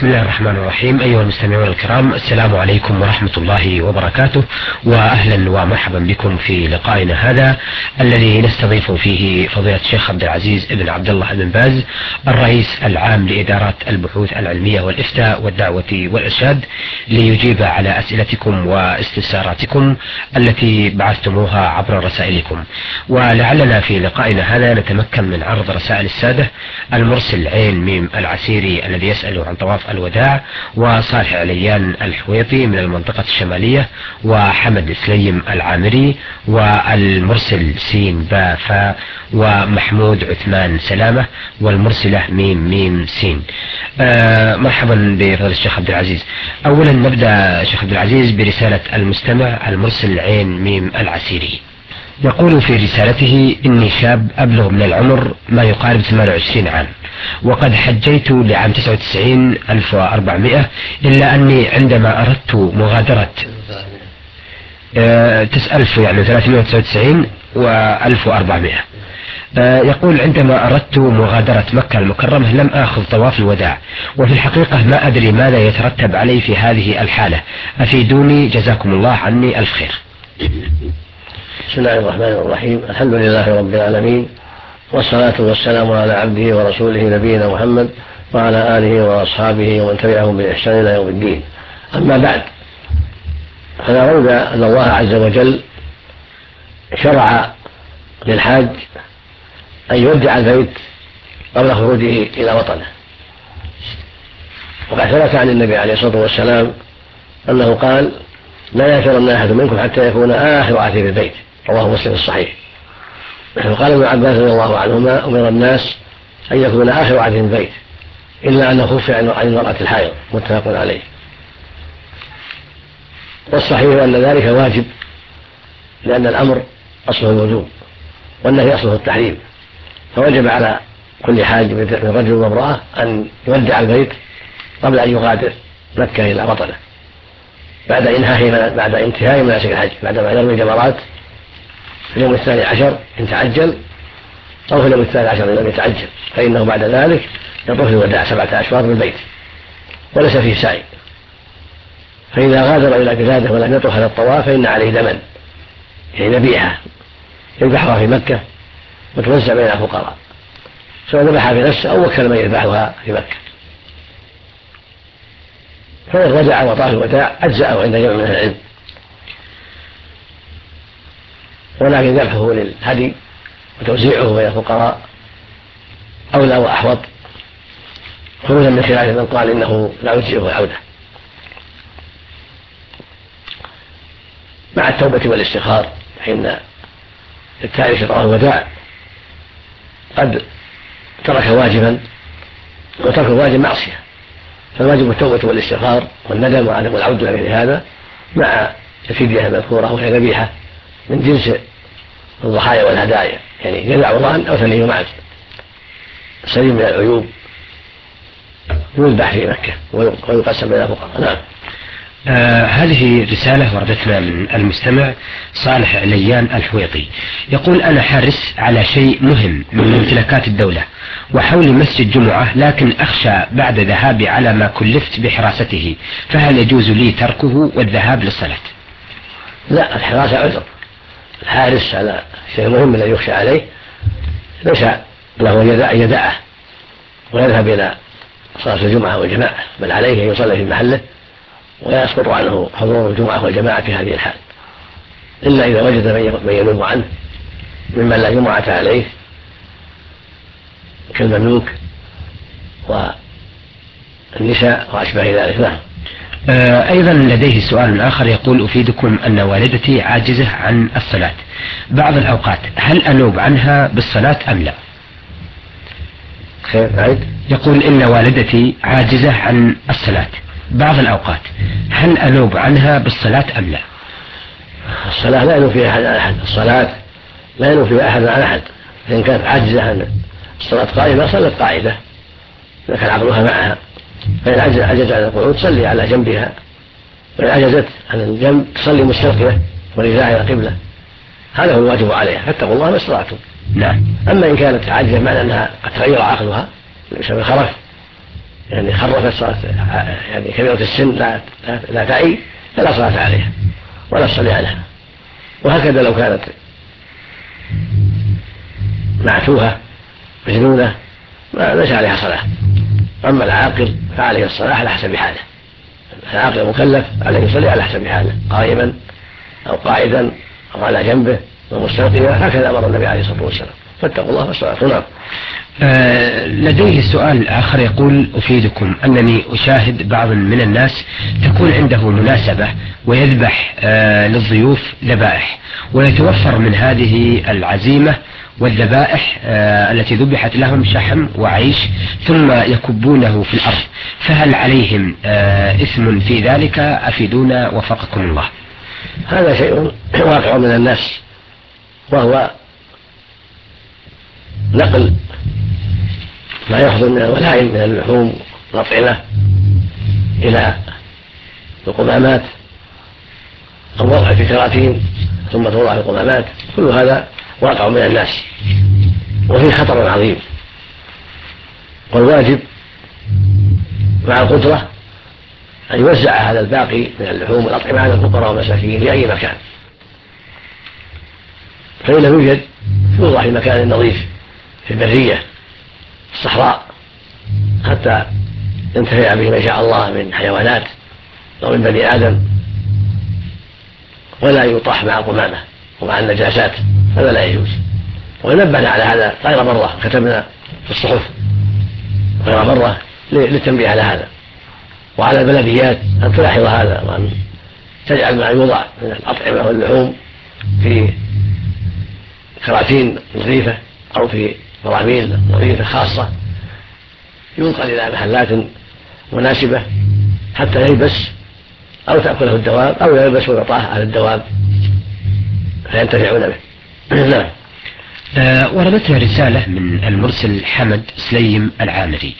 بسم الله الرحمن الرحيم. أيها المستمعون الكرام، السلام عليكم ورحمة الله وبركاته، وأهلا ومرحبا بكم في لقائنا هذا الذي نستضيف فيه فضيلة الشيخ عبد العزيز بن عبد الله بن باز، الرئيس العام لإدارة البحوث العلمية والإفتاء والدعوة والإرشاد، ليجيب على أسئلتكم واستفساراتكم التي بعثتموها عبر رسائلكم. ولعلنا في لقائنا هذا نتمكن من عرض رسائل السادة المرسل عين ميم العسيري الذي يسأل عن طواف الوداع، وصالح عليان الحويطي من المنطقة الشمالية، وحمد سليم العامري، والمرسل سين با فا، ومحمود عثمان سلامة، والمرسلة ميم ميم سين. مرحبا بفضل الشيخ عبد العزيز. أولا نبدأ شيخ عبد العزيز برسالة المستمع المرسل عين ميم العسيري. يقول في رسالته: إني شاب أبلغ من العمر ما يقارب 28 عام، وقد حجيت لعام 99 1400، إلا أني عندما أردت مغادرة 1399 و1400. يقول: عندما أردت مغادرة مكة المكرمة لم آخذ طواف الوداع، وفي الحقيقة ما أدري ماذا يترتب علي في هذه الحالة، أفيدوني جزاكم الله عني ألف خير. بسم الله الرحمن الرحيم. الحمد لله رب العالمين، والصلاة والسلام على عبده ورسوله نبينا محمد وعلى آله وأصحابه ومن تبعهم بإحسان إلى يوم الدين. أما بعد، فلا ريب أن الله عز وجل شرع للحاج أن يودع البيت قبل خروجه إلى وطنه، وقد ثبت عن النبي عليه الصلاة والسلام أنه قال: لا يأثرن أحد منكم حتى يكون آخر عهده بالبيت، رواه مسلم الصحيح. وقال ابن عباس رضي الله عنهما: أمر الناس أن يكون آخر عهدهم بالبيت إلا أنه خفي عن المرأة الحائض، متفق عليه. والصحيح أن ذلك واجب، لأن الأمر أصله الوجوب والنهي أصله التحريم، فوجب على كل حاج من رجل وامرأة أن يودع البيت قبل أن يغادر مكة إلى وطنه، بعد انتهاء مناسك الحج، بعدما يرمي الجمرات في اليوم 12 إن تعجل، أو في اليوم 13 إن لم يتعجل، فإنه بعد ذلك يطوف الوداع 7 أشواط بالبيت وليس فيه سعي. فإذا غادر إلى بلاده ولم يطوف هذا الطواف فإن عليه دما، يعني ذبيحة يذبحها في مكة وتوزع بين الفقراء، سواء ذبحها في نفسه أو وكل من يذبحها في مكة. فإن رجع وطاف الوداع أجزأه عند جمع من العلم، ولكن ذبحه للهدي وتوزيعه بين الفقراء أولى وأحوط، خروجا من خلاف من قال إنه لا يجزئه العودة، مع التوبة والاستغفار، فإن التارك طواف الوداع قد ترك واجبا، وترك الواجب معصية، فالواجب التوبة والاستغفار والندم وعدم العودة إلى مثل هذا، مع الفدية المذكورة وهي ذبيحة من جنس الضحايا والهدايا، يعني جزع وضعا أو ثني معا سليم من العيوب، يذبح في مكة ويقسم بين الفقراء. نعم. هذه رسالة وردتنا من المستمع صالح عليان الحويطي، يقول: أنا حارس على شيء مهم من ممتلكات الدولة وحول مسجد جمعة، لكن أخشى بعد ذهابي على ما كلفت بحراسته، فهل يجوز لي تركه والذهاب للصلاة؟ لا، الحراسة عذر. الحارس على شيء مهم الذي يخشى عليه ليس له أن يدعه ويذهب إلى صلاة الجمعة والجماعة، بل عليه أن يصلي في محله ويسقط عنه حضور الجمعة والجماعة في هذه الحال، إلا إذا وجد من ينوب عنه ممن لا جمعة عليه كالمملوك والنساء وأشباه ذلك. نعم. أيضا لديه سؤال آخر، يقول: أفيدكم أن والدتي عاجزة عن الصلاة بعض الأوقات، هل أنوب عنها بالصلاة أم لا؟ يقول: إن والدتي عاجزة عن الصلاة بعض الأوقات، هل أنوب عنها بالصلاة أم لا؟ الصلاة لا ينوب فيها أحد عن أحد، الصلاة لا ينوب فيها أحد عن أحد، فإن كانت عاجزة عن الصلاة قائمة صلت قاعدة إذا كان عقلها معها، فإن عجز عن القعود تصلي على جنبها، وإن عجزت عن الجنب تصلي مستلقية ورجاع إلى القبلة، هذا هو الواجب عليها، فاتقوا الله ما استطعتم. نعم. أما إن كانت عاجزة معنى أنها قد تغير عقلها بسبب الخرف يعني خرفت صلاة يعني كبيرة السن لا تعي فلا صلاة عليها ولا تصلي عليها. وهكذا لو كانت معتوهة مجنونة ليس عليها صلاة. أما العاقل فعليه الصلاة على حسب حاله. العاقل مكلف عليه يصلي على حسب حاله، قائما أو قاعدا أو على جنبه ومستلقيا، هكذا أمر النبي عليه الصلاة والسلام. فاتقوا الله والصلاة. نعم. لديه سؤال آخر يقول: أفيدكم أنني أشاهد بعض من الناس تكون عنده مناسبة ويذبح للضيوف ذبائح، ويتوفر من هذه العزيمة والذبائح التي ذبحت لهم شحم وعيش ثم يكبونه في الأرض، فهل عليهم إثم في ذلك؟ أفيدونا وفقكم الله. هذا شيء واقع من الناس، وهو نقل ما يحصل من الولائم من اللحوم والأطعمة إلى القمامات أو وضع في كراتين ثم توضع في القمامات، كل هذا واقع من الناس وفيه خطر عظيم. والواجب مع القدرة أن يوزع هذا الباقي من اللحوم والأطعمة على الفقراء والمساكين في أي مكان، فإن لم يوجد يوضع في مكان نظيف في البرية في الصحراء حتى ينتفع به ما شاء الله من حيوانات أو من بني آدم، ولا يطاح مع القمامة ومع النجاسات، هذا لا يجوز. ونبهنا على هذا غير مرة، كتبنا في الصحف غير مرة للتنبيه على هذا، وعلى البلديات أن تلاحظ هذا وأن تجعل ما يوضع من الأطعمة واللحوم في كراتين نظيفة أو في براميل نظيفة خاصة ينقل إلى محلات مناسبة حتى يلبس أو تأكله الدواب أو يلبس ويعطاه على الدواب فينتفعون به. نعم. وردتنا رسالة من المرسل حمد سليم العامري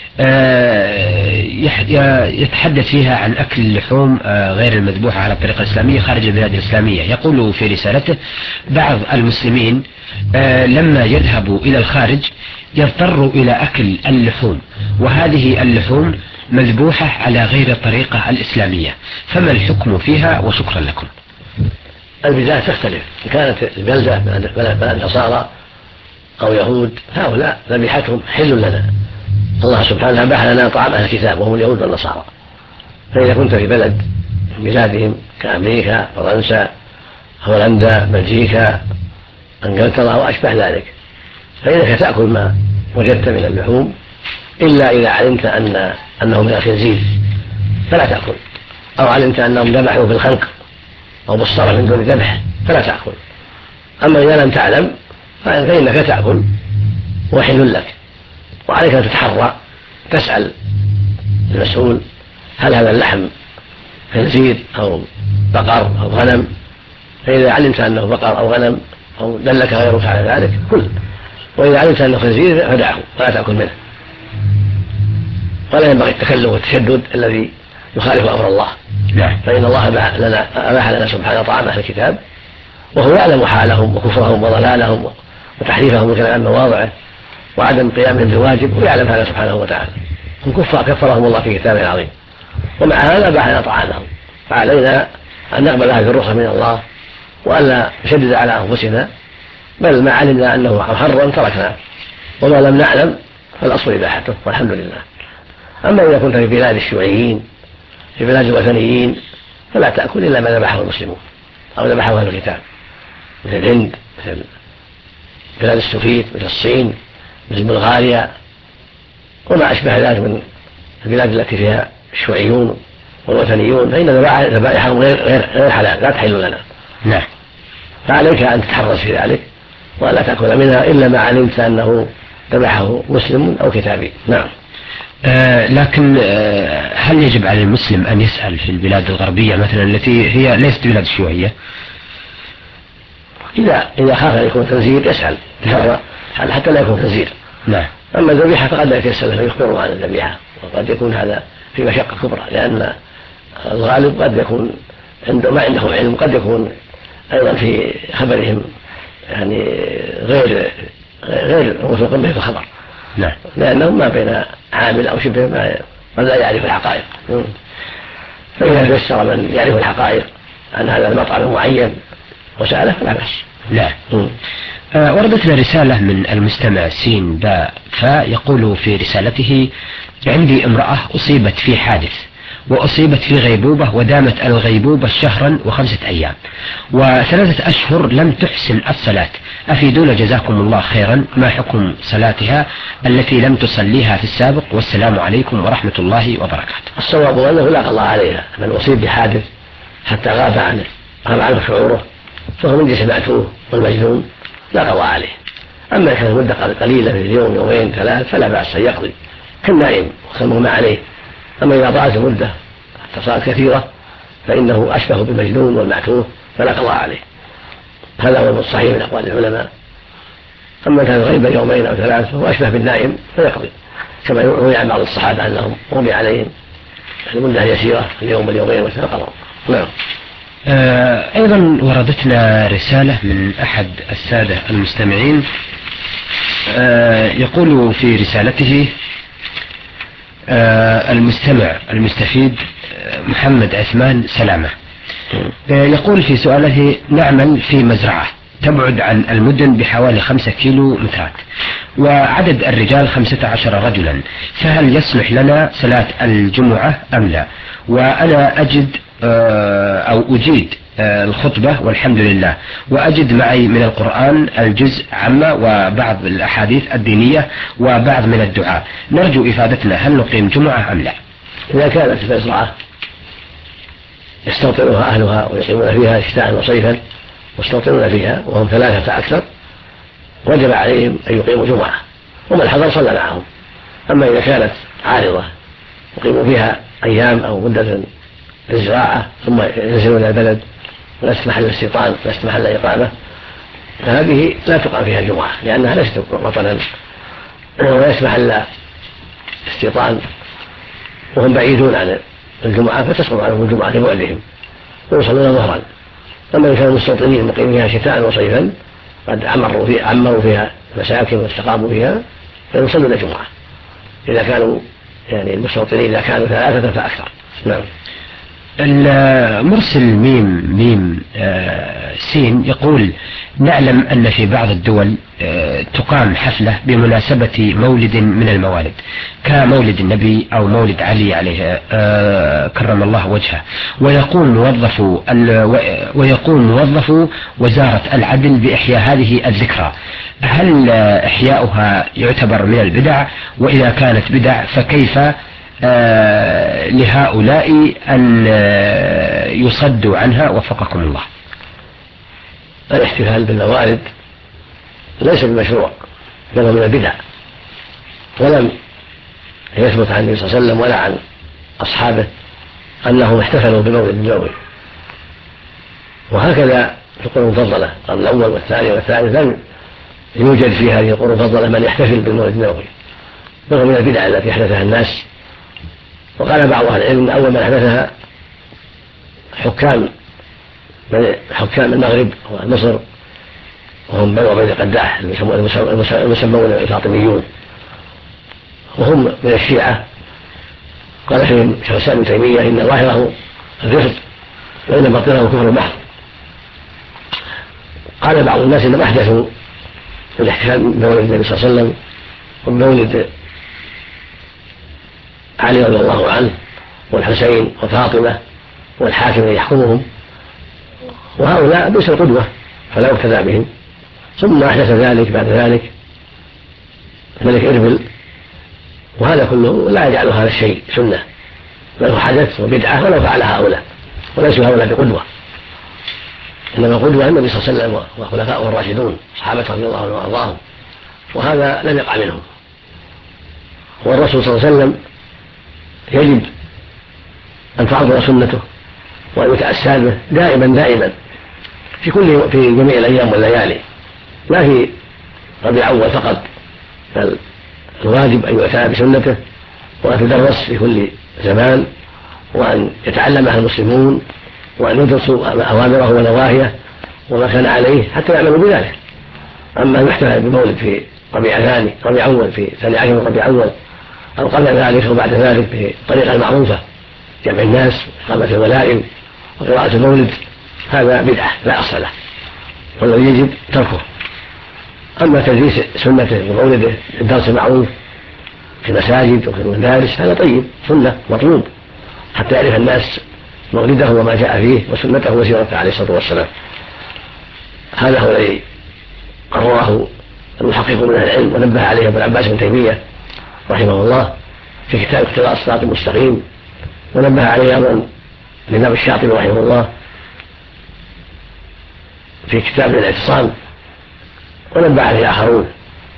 يتحدث فيها عن أكل اللحوم غير المذبوحة على الطريقة الإسلامية خارج البلاد الإسلامية. يقول في رسالته: بعض المسلمين لما يذهبوا إلى الخارج يضطروا إلى أكل اللحوم، وهذه اللحوم مذبوحة على غير الطريقة الإسلامية، فما الحكم فيها؟ وشكرا لكم. البلاد تختلف، إن كانت البلدة بلد نصارى أو يهود هؤلاء ذبيحتهم حل لنا، الله سبحانه أباح لنا طعام أهل الكتاب وهم اليهود والنصارى. فإذا كنت في بلد بلادهم كأمريكا فرنسا هولندا بلجيكا انجلترا وأشبه ذلك، فإنك تأكل ما وجدت من اللحوم إلا إذا علمت أنه من الخنزير فلا تأكل، أو علمت أنهم ذبحوا بالخنق أو بالصرف من دون ذبح فلا تأكل. أما إذا لم تعلم فإنك تأكل وحل لك، وعليك أن تتحرى تسأل المسؤول هل هذا اللحم خنزير أو بقر أو غنم، فإذا علمت أنه بقر أو غنم أو دلك غيرك على ذلك كل، وإذا علمت أنه خنزير فدعه ولا تأكل منه. ولا ينبغي التكلف والتشدد الذي يخالف أمر الله، فإن الله أباح لنا سبحانه طعام أهل الكتاب وهو يعلم حالهم وكفرهم وضلالهم وتحريفهم من كلام مواضعه وعدم قيامهم بالواجب، ويعلم هذا سبحانه وتعالى. هم كفار كفرهم الله في كتابه العظيم، ومع هذا أباح لنا طعامهم، فعلينا أن نقبل هذه الرخصة من الله وألا نشدد على أنفسنا، بل ما علمنا أنه محرم تركناه، وما لم نعلم فالأصل إباحته والحمد لله. أما إذا كنت في بلاد الشيوعيين في بلاد الوثنيين فلا تأكل إلا ما ذبحه المسلمون أو ذبحه أهل الكتاب، مثل الهند مثل بلاد السوفيت مثل الصين مثل بلغاريا وما أشبه ذلك من البلاد التي فيها الشيوعيون والوثنيون، فإن ذبائحهم غير حلال لا تحل لنا. نعم. فعليك أن تتحرز في ذلك ولا تأكل منها إلا ما علمت أنه ذبحه مسلم أو كتابي. نعم. لكن هل يجب على المسلم أن يسأل في البلاد الغربية مثلا التي هي ليست بلاد شيوعية؟ إذا خاف أن يكون خنزير يسأل حتى لا يكون خنزير. نعم. أما الذبيحة فقد لا يتسأل فيخبره عن الذبيحة، وقد يكون هذا في مشقة كبرى، لأن الغالب قد يكون ما عندهم علم، قد يكون أيضا في خبرهم يعني غير موثوق به في الخبر، نعم. لأنه ما بين عامل أو شبه ما قد لا يعرف الحقائق. فإذا تيسر من يعرف الحقائق عن هذا المطعم المعين وسأله فلا بأس. لا. وردتنا رسالة من المستمع سين باء فيقول في رسالته: عندي امرأة أصيبت في حادث وأصيبت في غيبوبة ودامت الغيبوبة شهرا و5 أيام و3 أشهر لم تحسن الصلاة، أفيدونا جزاكم الله خيرا، ما حكم صلاتها التي لم تصليها في السابق، والسلام عليكم ورحمة الله وبركاته. الصواب أنه لا قضاء عليها، من أصيب بحادث حتى غاب عنه شعوره فهو من جنس المأتوه والمجنون لا قضاء عليه. أما كان مدة قليلة في اليوم يومين 3 فلا بأس أن يقضي كالنائم وكالمغمى عليه. أما إذا طالت المدة حتى صارت كثيرة فإنه أشبه بالمجنون والمعتوه فلا قضاء عليه. هذا هو الصحيح من أقوال العلماء. أما كان غيبا يومين أو 3 فهو أشبه بالنائم فيقضي، كما روي عن بعض الصحابة أنهم غمي عليهم المدة يسيرة اليوم واليومين وقضوا. نعم. أيضا وردتنا رسالة من أحد السادة المستمعين يقول في رسالته المستمع المستفيد محمد عثمان سلامة، يقول في سؤاله: نعمل في مزرعة تبعد عن المدن بحوالي 5 كيلو مترات وعدد الرجال 15 رجلا، فهل يصلح لنا صلاة الجمعة أم لا؟ وأنا أجد أو أجيد الخطبة والحمد لله، وأجد معي من القرآن الجزء عامة وبعض الأحاديث الدينية وبعض من الدعاء، نرجو إفادتنا هل نقيم جمعة أم لا؟ إذا كانت المزرعة يستوطنها أهلها ويقيمون فيها شتاء وصيفا واستوطنون فيها وهم 3 فأكثر وجب عليهم أن يقيموا جمعة، ومن حضر صلى معهم. أما إذا كانت عارضة يقيموا فيها أيام أو مدة للزراعة ثم ينزلون إلى البلد وليست محل استيطان وليست محل إقامة فهذه لا تقام فيها الجمعة، لأنها ليست وطنا وليست محل استيطان وهم بعيدون عن الجمعة فتسقط عنهم الجمعة لبعدهم ويصلون ظهرا. أما إذا كانوا مستوطنين مقيمين فيها شتاء وصيفا قد عمروا فيها مساكن واستقاموا فيها فيصلون الجمعة إذا كانوا يعني المستوطنين إذا كانوا 3 فأكثر. نعم. المرسل ميم سين يقول: نعلم أن في بعض الدول تقام حفلة بمناسبة مولد من الموالد كمولد النبي أو مولد علي عليه كرم الله وجهه، ويقوم موظف وزارة العدل بإحياء هذه الذكرى، هل إحياؤها يعتبر من البدع؟ وإذا كانت بدع فكيف لهؤلاء أن يصدوا عنها وفقكم الله؟ الاحتفال بالموالد ليس بمشروع بل من البدع، ولم يثبت عن النبي صلى الله عليه وسلم ولا عن أصحابه أنهم احتفلوا بمولد النبوي. وهكذا في القرون المفضلة القرن الأول والثاني والثالث لم يوجد في هذه القرون المفضلة من يحتفل بالمولد النبوي، وهو من البدع التي أحدثها الناس. وقال بعض أهل العلم أول من أحدثها حكام المغرب ومصر وهم بنو عبيد القداح المسمون الفاطميون، وهم من الشيعة. قال فيهم شيخ الإسلام ابن تيمية: إن ظاهره الرفض وإن باطنه كفر محض. قال بعض الناس إنهم أحدثوا الاحتفال بمولد النبي صلى الله عليه وسلم ومولد علي رضي الله عنه والحسين وفاطمة والحاكم الذي يحكمهم، وهؤلاء بئس القدوة فلا يقتدى بهم. ثم أحدث ذلك بعد ذلك الملك إربل، وهذا كله لا يجعل هذا الشيء سنة بل هو حدث وبدعة ولو فعل هؤلاء، وليسوا هؤلاء بقدوة، إنما القدوة النبي صلى الله عليه وسلم وخلفاؤه الراشدون صحابة رضي الله عنهم وأرضاهم، وهذا لم يقع منهم. والرسول صلى الله عليه وسلم يجب أن تعظم سنته وأن يتأسى به دائما في جميع الأيام والليالي، لا في ربيع أول فقط، بل الواجب أن يؤتى بسنته وأن تدرس في كل زمان وأن يتعلمها المسلمون وأن يدرسوا أوامره ونواهيه وما كان عليه حتى يعملوا بذلك. أما أن يحتفل بمولد في ربيع ثاني ربيع أول في 12 من ربيع أول أو قبل ذلك أو بعد ذلك بالطريقة المعروفة، جمع الناس وإقامة الولائم وقراءة المولد، هذا بدعة لا أصل له والذي يجب تركه. أما تدريس سنته ومولده الدرس المعروف في المساجد وفي المدارس هذا طيب، سنة مطلوب حتى يعرف الناس مولده وما جاء فيه وسنته وسيرته عليه الصلاة والسلام. هذا هو الذي قرره المحقق من العلم ونبه عليه ابن عباس بن تيمية رحمه الله في كتاب اقتضاء الصراط المستقيم، ونبه عليه أيضا الإمام الشاطبي رحمه الله في كتاب الاعتصام، ونبه عليه آخرون.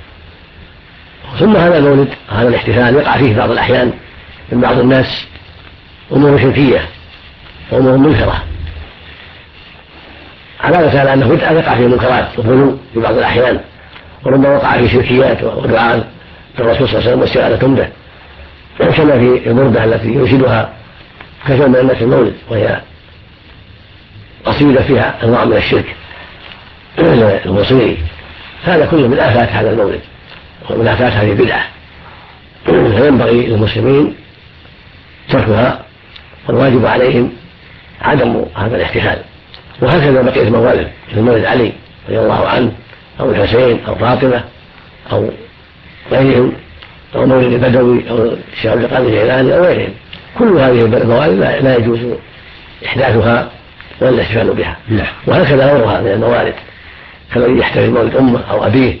ثم هذا المولد هذا الاحتفال يقع فيه بعض الأحيان من بعض الناس أمور شركية وأمور منكرة، علامة على أنه بدعة يقع فيه منكرات وغلو في بعض الأحيان، وربما وقع في شركيات ودعاء الرسول صلى الله عليه وسلم واستغاثة به، كما في البردة التي ينشدها كثير من الناس المولد، وهي قصيدة فيها أنواع من الشرك الموصلي. هذا كله من آفات هذا المولد ومن آفات هذه البدعة، فينبغي للمسلمين تركها، والواجب عليهم عدم هذا الاحتفال. وهكذا بقية الموالد مثل مولد علي رضي الله عنه أو الحسين أو فاطمة أو غيرهم، أو مولد البدوي أو الشيخ عبد القادر الجيلاني أو غيرهم، كل هذه الموالد لا يجوز إحداثها ولا الاحتفال بها. وهكذا غيرها من الموالد كالذي يحتفل مولد أمه أو أبيه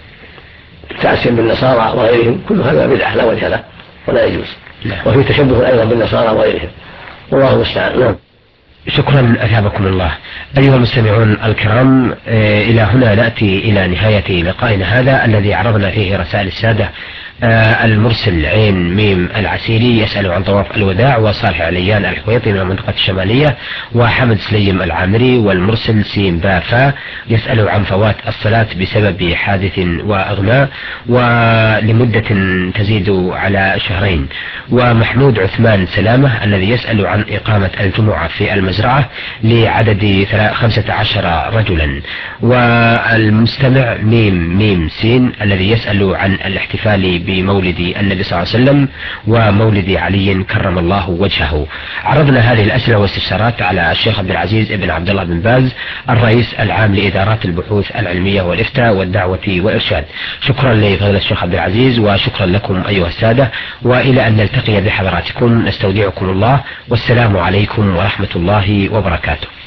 تأسيا بالنصارى وغيرهم، كل هذا بدعة لا وجه له ولا يجوز، وفي تشبه أيضا بالنصارى وغيرهم، والله المستعان. شكرا أثابكم الله. أيها المستمعون الكرام، إلى هنا نأتي إلى نهاية لقائنا هذا الذي عرضنا فيه رسائل السادة المرسل عين ميم العسيري يسأل عن طواف الوداع، وصالح عليان الحويطي من المنطقة الشمالية، وحمد سليم العامري، والمرسل سين بافا يسأل عن فوات الصلاة بسبب حادث وأغماء ولمدة تزيد على شهرين، ومحمود عثمان سلامة الذي يسأل عن إقامة الجمعة في المزرعة لعدد 15 رجلا، والمستمع ميم ميم سين الذي يسأل عن الاحتفال بمولد النبي صلى الله عليه وسلم ومولد علي كرم الله وجهه. عرضنا هذه الأسئلة والاستفسارات على الشيخ عبد العزيز بن عبد الله بن باز الرئيس العام لإدارات البحوث العلمية والإفتاء والدعوة والإرشاد. شكرا لفضيلة الشيخ عبد العزيز، وشكرا لكم أيها السادة، وإلى أن نلتقي بحضراتكم نستودعكم الله، والسلام عليكم ورحمة الله وبركاته.